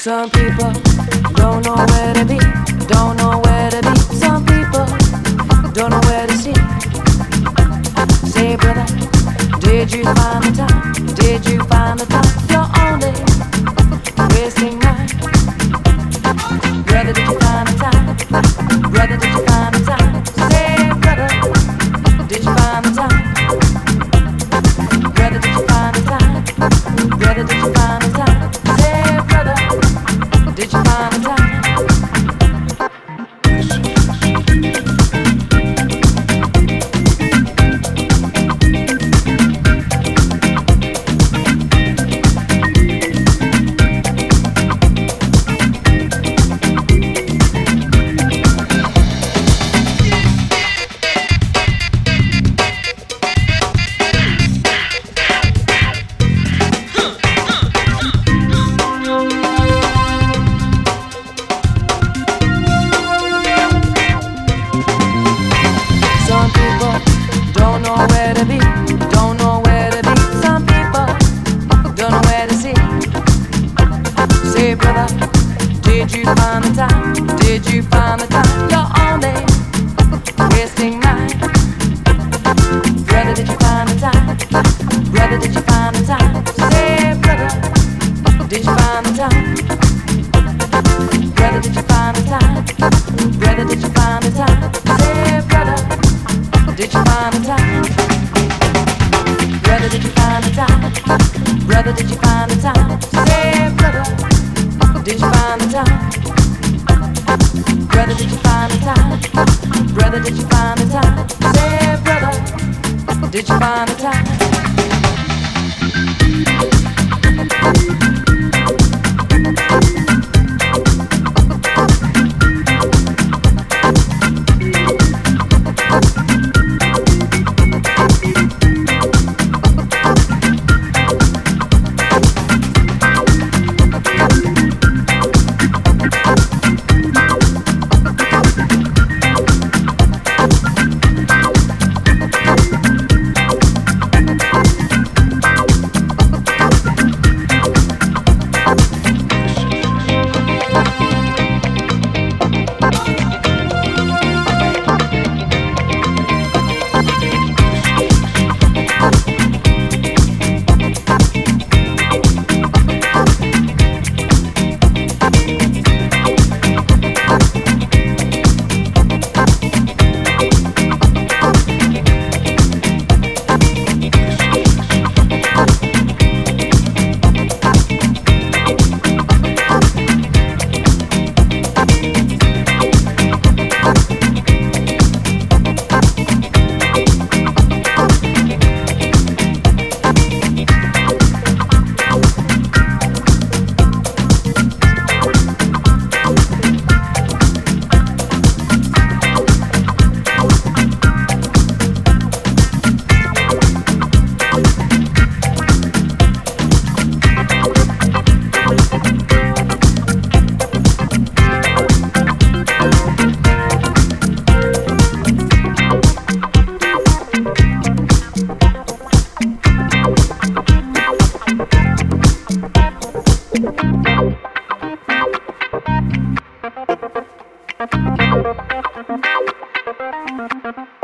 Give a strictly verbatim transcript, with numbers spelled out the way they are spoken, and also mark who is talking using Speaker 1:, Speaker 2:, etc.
Speaker 1: Some people don't know where to be, don't know where to be. Some people don't know where to see. Say, brother, did you find the time? Did you find the time? You're only wasting mine. Brother, did you find the time? Brother, did you find the time? Say, brother, did you find the time? Brother, did you find the time? Brother, did you find the time? Say, brother, did you find the time? Don't know where to be, don't know where to be. Some people don't know where to see. Say, brother, did you find the time? Did you find the time? You're only wasting mine. Brother, did you find the time? Brother, did you find the time? Say, brother, did you find the time? Brother, did you find the time? Brother, did you find the time? Say, brother, did you find the time? Brother, did you find the time? Brother, did you find the time? Say, brother, did you find the time? Brother, did you find the time? Brother, did you find the time? Say, brother, did you find the time?
Speaker 2: Thank you.